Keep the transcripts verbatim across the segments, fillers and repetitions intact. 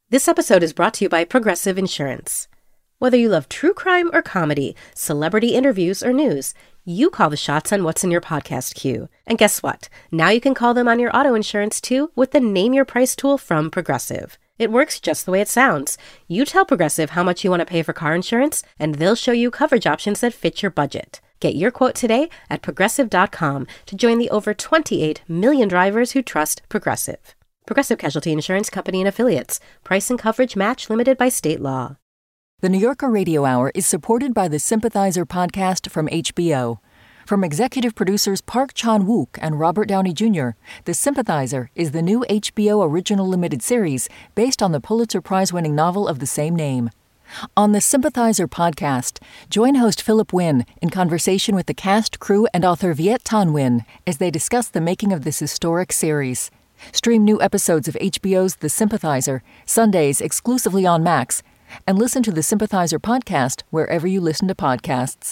This episode is brought to you by Progressive Insurance. Whether you love true crime or comedy, celebrity interviews or news, you call the shots on what's in your podcast queue. And guess what? Now you can call them on your auto insurance too with the Name Your Price tool from Progressive. It works just the way it sounds. You tell Progressive how much you want to pay for car insurance, and they'll show you coverage options that fit your budget. Get your quote today at progressive dot com to join the over twenty-eight million drivers who trust Progressive. Progressive Casualty Insurance Company and Affiliates. Price and coverage match limited by state law. The New Yorker Radio Hour is supported by the Sympathizer podcast from H B O. From executive producers Park Chan-wook and Robert Downey Junior, The Sympathizer is the new H B O original limited series based on the Pulitzer Prize-winning novel of the same name. On the Sympathizer podcast, join host Philip Wynn in conversation with the cast, crew, and author Viet Thanh Nguyen as they discuss the making of this historic series. Stream new episodes of H B O's The Sympathizer, Sundays exclusively on Max, and listen to the Sympathizer podcast wherever you listen to podcasts.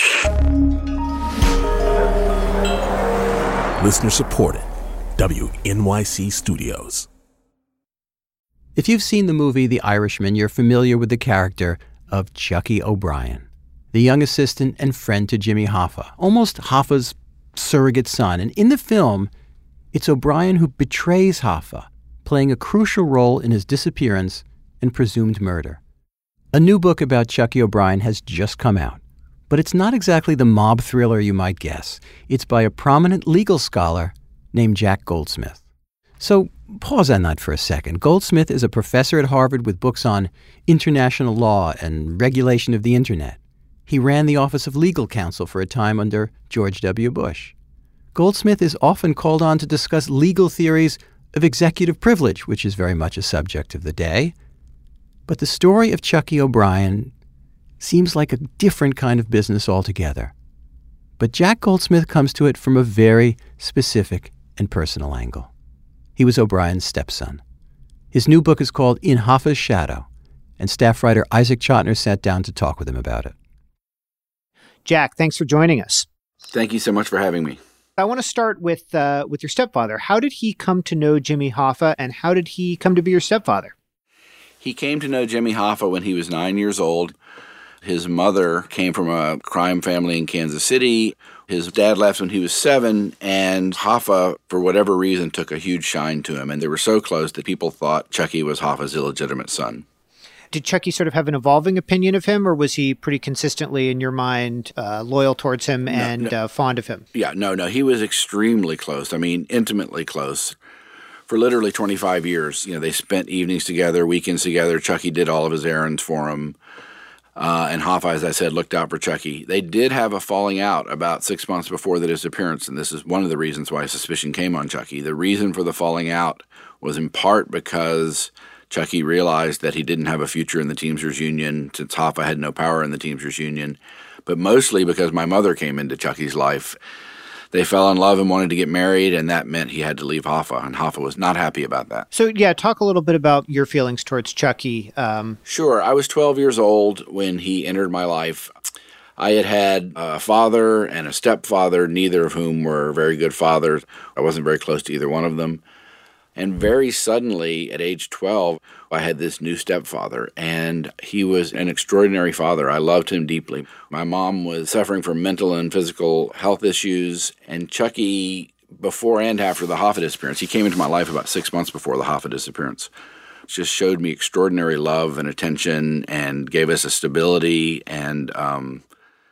Listener supported. W N Y C Studios. If you've seen the movie The Irishman, you're familiar with the character of Chucky O'Brien, the young assistant and friend to Jimmy Hoffa, almost Hoffa's surrogate son. And in the film, it's O'Brien who betrays Hoffa, playing a crucial role in his disappearance and presumed murder. A new book about Chucky O'Brien has just come out, but it's not exactly the mob thriller you might guess. It's by a prominent legal scholar named Jack Goldsmith. So pause on that for a second. Goldsmith is a professor at Harvard with books on international law and regulation of the internet. He ran the Office of Legal Counsel for a time under George W. Bush. Goldsmith is often called on to discuss legal theories of executive privilege, which is very much a subject of the day. But the story of Chucky O'Brien seems like a different kind of business altogether. But Jack Goldsmith comes to it from a very specific and personal angle. He was O'Brien's stepson. His new book is called In Hoffa's Shadow, and staff writer Isaac Chotiner sat down to talk with him about it. Jack, thanks for joining us. Thank you so much for having me. I want to start with uh, with your stepfather. How did he come to know Jimmy Hoffa, and how did he come to be your stepfather? He came to know Jimmy Hoffa when he was nine years old. His mother came from a crime family in Kansas City. His dad left when he was seven, and Hoffa, for whatever reason, took a huge shine to him. And they were so close that people thought Chucky was Hoffa's illegitimate son. Did Chucky sort of have an evolving opinion of him, or was he pretty consistently, in your mind, uh, loyal towards him and no, no. Uh, fond of him? Yeah, no, no. He was extremely close. I mean, intimately close. For literally twenty-five years, you know, they spent evenings together, weekends together. Chucky did all of his errands for him. Uh, and Hoffa, as I said, looked out for Chucky. They did have a falling out about six months before the disappearance, and this is one of the reasons why suspicion came on Chucky. The reason for the falling out was in part because Chucky realized that he didn't have a future in the Teamsters Union since Hoffa had no power in the Teamsters Union, but mostly because my mother came into Chucky's life. They fell in love and wanted to get married, and that meant he had to leave Hoffa, and Hoffa was not happy about that. So, yeah, talk a little bit about your feelings towards Chucky. Um, sure. I was twelve years old when he entered my life. I had had a father and a stepfather, neither of whom were very good fathers. I wasn't very close to either one of them. And very suddenly, at age twelve, I had this new stepfather, and he was an extraordinary father. I loved him deeply. My mom was suffering from mental and physical health issues, and Chucky, before and after the Hoffa disappearance, he came into my life about six months before the Hoffa disappearance, just showed me extraordinary love and attention and gave us a stability and um,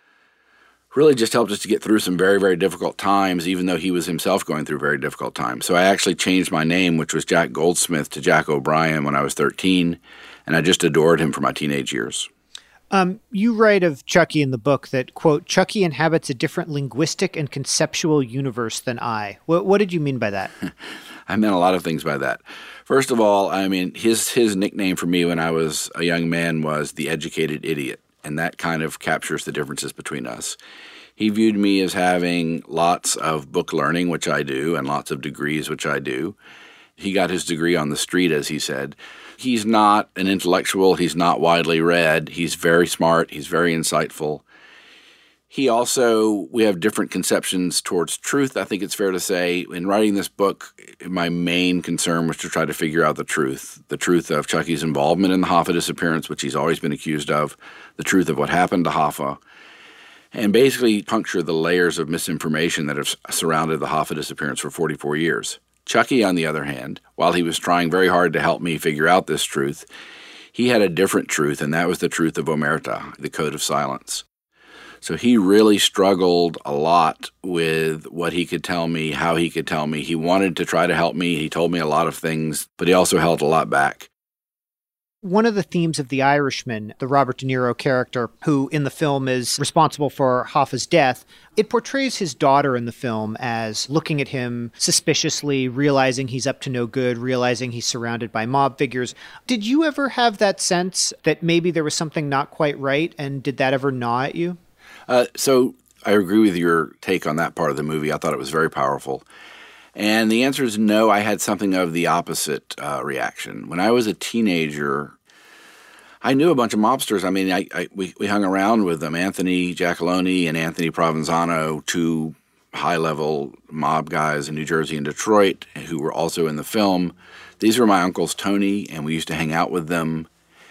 really just helped us to get through some very, very difficult times, even though he was himself going through very difficult times. So I actually changed my name, which was Jack Goldsmith, to Jack O'Brien when I was thirteen, and I just adored him for my teenage years. Um, you write of Chucky in the book that, quote, Chucky inhabits a different linguistic and conceptual universe than I. What, what did you mean by that? I meant a lot of things by that. First of all, I mean, his his nickname for me when I was a young man was the educated idiot, and that kind of captures the differences between us. He viewed me as having lots of book learning, which I do, and lots of degrees, which I do. He got his degree on the street, as he said. He's not an intellectual. He's not widely read. He's very smart. He's very insightful. He also, we have different conceptions towards truth, I think it's fair to say. In writing this book, my main concern was to try to figure out the truth. The truth of Chucky's involvement in the Hoffa disappearance, which he's always been accused of. The truth of what happened to Hoffa. And basically puncture the layers of misinformation that have surrounded the Hoffa disappearance for forty-four years. Chucky, on the other hand, while he was trying very hard to help me figure out this truth, he had a different truth, and that was the truth of Omerta, the Code of Silence. So he really struggled a lot with what he could tell me, how he could tell me. He wanted to try to help me. He told me a lot of things, but he also held a lot back. One of the themes of The Irishman, the Robert De Niro character, who in the film is responsible for Hoffa's death, it portrays his daughter in the film as looking at him suspiciously, realizing he's up to no good, realizing he's surrounded by mob figures. Did you ever have that sense that maybe there was something not quite right, and did that ever gnaw at you? Uh, so I agree with your take on that part of the movie. I thought it was very powerful. And the answer is no, I had something of the opposite uh, reaction. When I was a teenager, I knew a bunch of mobsters. I mean, I, I we, we hung around with them, Anthony Giacalone and Anthony Provenzano, two high-level mob guys in New Jersey and Detroit who were also in the film. These were my uncles Tony, and we used to hang out with them.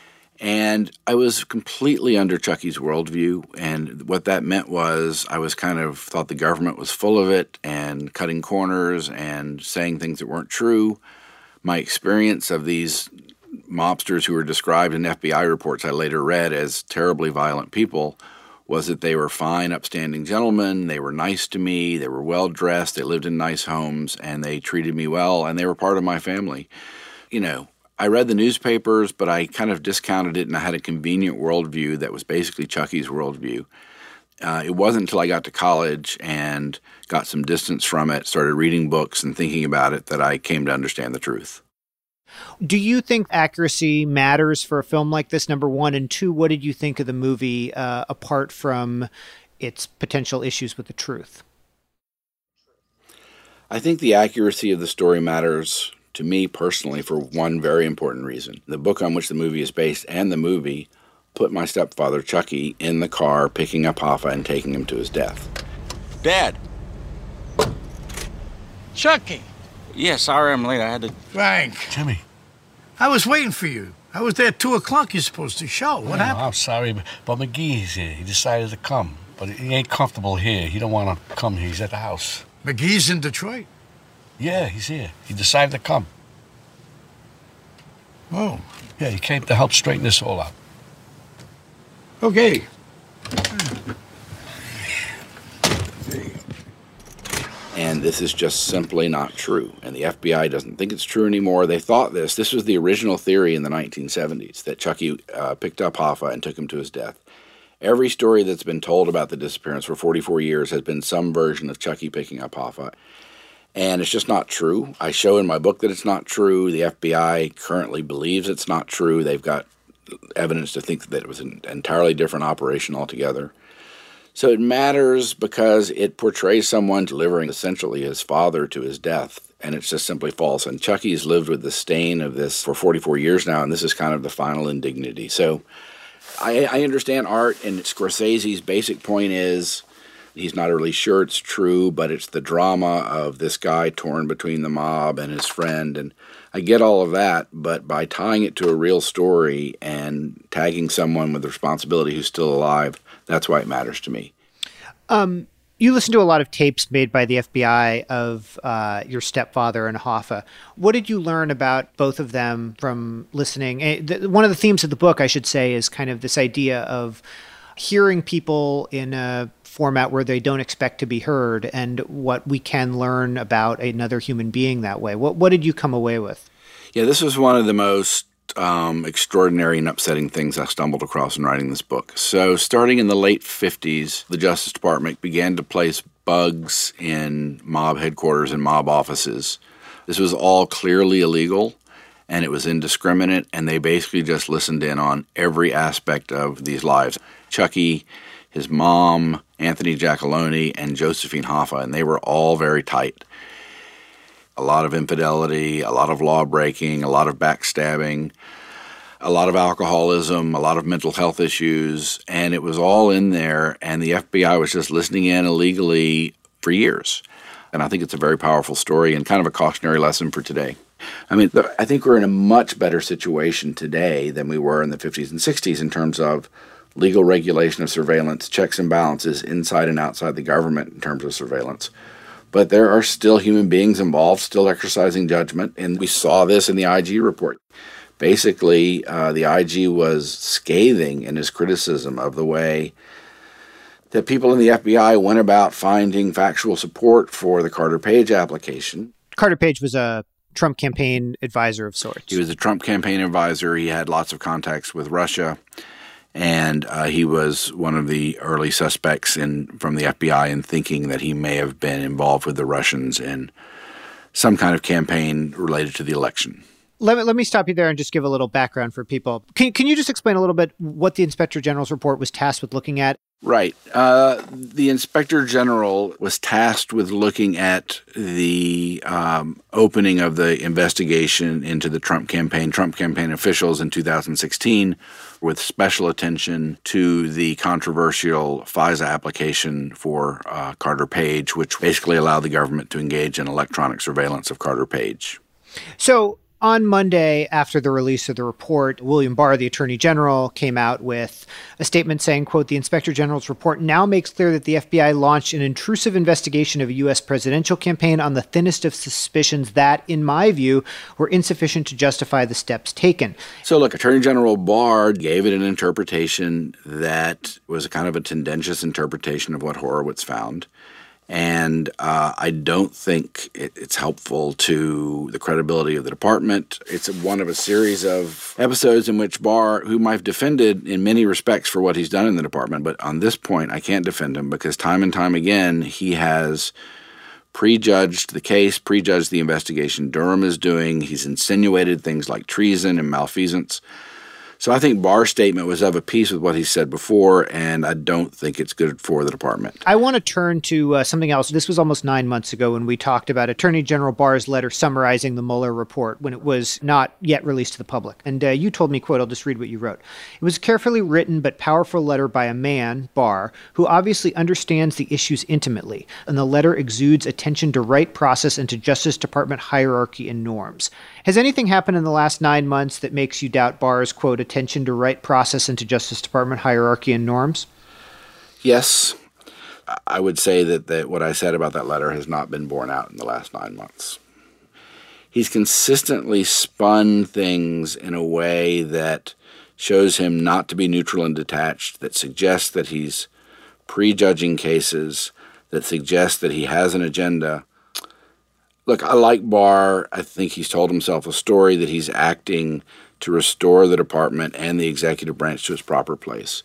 And I was completely under Chucky's worldview, and what that meant was I was kind of thought the government was full of it and cutting corners and saying things that weren't true. My experience of these mobsters who were described in F B I reports I later read as terribly violent people was that they were fine, upstanding gentlemen, they were nice to me, they were well-dressed, they lived in nice homes, and they treated me well, and they were part of my family. You know, I read the newspapers, but I kind of discounted it, and I had a convenient worldview that was basically Chucky's worldview. Uh, it wasn't until I got to college and got some distance from it, started reading books and thinking about it, that I came to understand the truth. Do you think accuracy matters for a film like this, number one? And two, what did you think of the movie uh, apart from its potential issues with the truth? I think the accuracy of the story matters to me personally for one very important reason. The book on which the movie is based and the movie put my stepfather, Chucky, in the car picking up Hoffa and taking him to his death. Dad! Chucky! Yeah, sorry I'm late. I had to... Frank. Jimmy. I was waiting for you. I was there at two o'clock. You're supposed to show. What Oh, happened? I'm sorry, but, but McGee's here. He decided to come. But he ain't comfortable here. He don't want to come here. He's at the house. McGee's in Detroit. Yeah, he's here. He decided to come. Oh. Yeah, he came to help straighten this all out. Okay. And this is just simply not true. And the F B I doesn't think it's true anymore. They thought this. This was the original theory in the nineteen seventies, that Chucky uh, picked up Hoffa and took him to his death. Every story that's been told about the disappearance for forty-four years has been some version of Chucky picking up Hoffa. And it's just not true. I show in my book that it's not true. The F B I currently believes it's not true. They've got evidence to think that it was an entirely different operation altogether. So it matters because it portrays someone delivering essentially his father to his death, and it's just simply false. And Chucky's lived with the stain of this for forty-four years now, and this is kind of the final indignity. So I, I understand art, and Scorsese's basic point is he's not really sure it's true, but it's the drama of this guy torn between the mob and his friend, and I get all of that, but by tying it to a real story and tagging someone with responsibility who's still alive, that's why it matters to me. Um, you listen to a lot of tapes made by the F B I of uh, your stepfather and Hoffa. What did you learn about both of them from listening? One of the themes of the book, I should say, is kind of this idea of hearing people in a format where they don't expect to be heard, and what we can learn about another human being that way. What what did you come away with? Yeah, this was one of the most um, extraordinary and upsetting things I stumbled across in writing this book. So starting in the late fifties, the Justice Department began to place bugs in mob headquarters and mob offices. This was all clearly illegal, and it was indiscriminate, and they basically just listened in on every aspect of these lives. Chucky, his mom, Anthony Giacalone, and Josephine Hoffa, and they were all very tight. A lot of infidelity, a lot of law breaking, a lot of backstabbing. a lot of alcoholism, a lot of mental health issues, and it was all in there, and the F B I was just listening in illegally for years. And I think it's a very powerful story and kind of a cautionary lesson for today. I mean, I think we're in a much better situation today than we were in the fifties and sixties in terms of legal regulation of surveillance, checks and balances inside and outside the government in terms of surveillance. But there are still human beings involved, still exercising judgment, and we saw this in the I G report. Basically, uh, the I G was scathing in his criticism of the way that people in the F B I went about finding factual support for the Carter Page application. Carter Page was a Trump campaign advisor of sorts. He was a Trump campaign advisor. He had lots of contacts with Russia, and uh, he was one of the early suspects in from the F B I in thinking that he may have been involved with the Russians in some kind of campaign related to the election. Let me, let me stop you there and just give a little background for people. Can, can you just explain a little bit what the Inspector General's report was tasked with looking at? Right. Uh, the Inspector General was tasked with looking at the um, opening of the investigation into the Trump campaign, Trump campaign officials in two thousand sixteen, with special attention to the controversial FISA application for uh, Carter Page, which basically allowed the government to engage in electronic surveillance of Carter Page. So on Monday, after the release of the report, William Barr, the Attorney General, came out with a statement saying, quote, "The Inspector General's report now makes clear that the F B I launched an intrusive investigation of a U S presidential campaign on the thinnest of suspicions that, in my view, were insufficient to justify the steps taken." So look, Attorney General Barr gave it an interpretation that was a kind of a tendentious interpretation of what Horowitz found. And uh, I don't think it, it's helpful to the credibility of the department. It's one of a series of episodes in which Barr, whom I've defended in many respects for what he's done in the department, but on this point I can't defend him because time and time again he has prejudged the case, prejudged the investigation Durham is doing. He's insinuated things like treason and malfeasance. So I think Barr's statement was of a piece with what he said before, and I don't think it's good for the department. I want to turn to uh, something else. This was almost nine months ago when we talked about Attorney General Barr's letter summarizing the Mueller report when it was not yet released to the public. And uh, you told me, quote, I'll just read what you wrote. "It was a carefully written but powerful letter by a man, Barr, who obviously understands the issues intimately, and the letter exudes attention to right process and to Justice Department hierarchy and norms. Has anything happened in the last nine months that makes you doubt Barr's, quote, attention to right process and to Justice Department hierarchy and norms?" Yes. I would say that, that what I said about that letter has not been borne out in the last nine months. He's consistently spun things in a way that shows him not to be neutral and detached, that suggests that he's prejudging cases, that suggests that he has an agenda. Look, I like Barr. I think he's told himself a story that he's acting to restore the department and the executive branch to its proper place.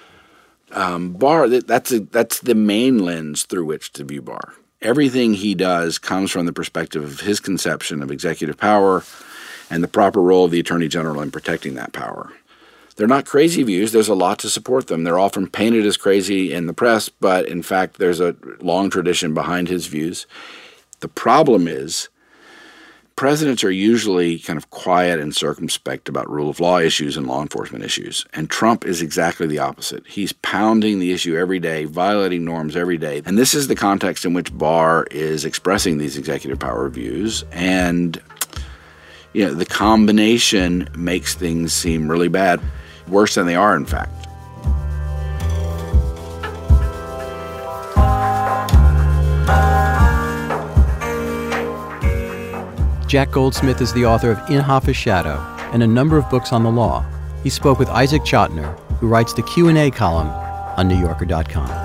Um, Barr, that's a, that's the main lens through which to view Barr. Everything he does comes from the perspective of his conception of executive power and the proper role of the Attorney General in protecting that power. They're not crazy views. There's a lot to support them. They're often painted as crazy in the press, but in fact, there's a long tradition behind his views. The problem is presidents are usually kind of quiet and circumspect about rule of law issues and law enforcement issues, and Trump is exactly the opposite. He's pounding the issue every day, violating norms every day, and this is the context in which Barr is expressing these executive power views, and you know, the combination makes things seem really bad, worse than they are, in fact. Jack Goldsmith is the author of In Hoffa's Shadow and a number of books on the law. He spoke with Isaac Chotiner, who writes the Q and A column on New Yorker dot com.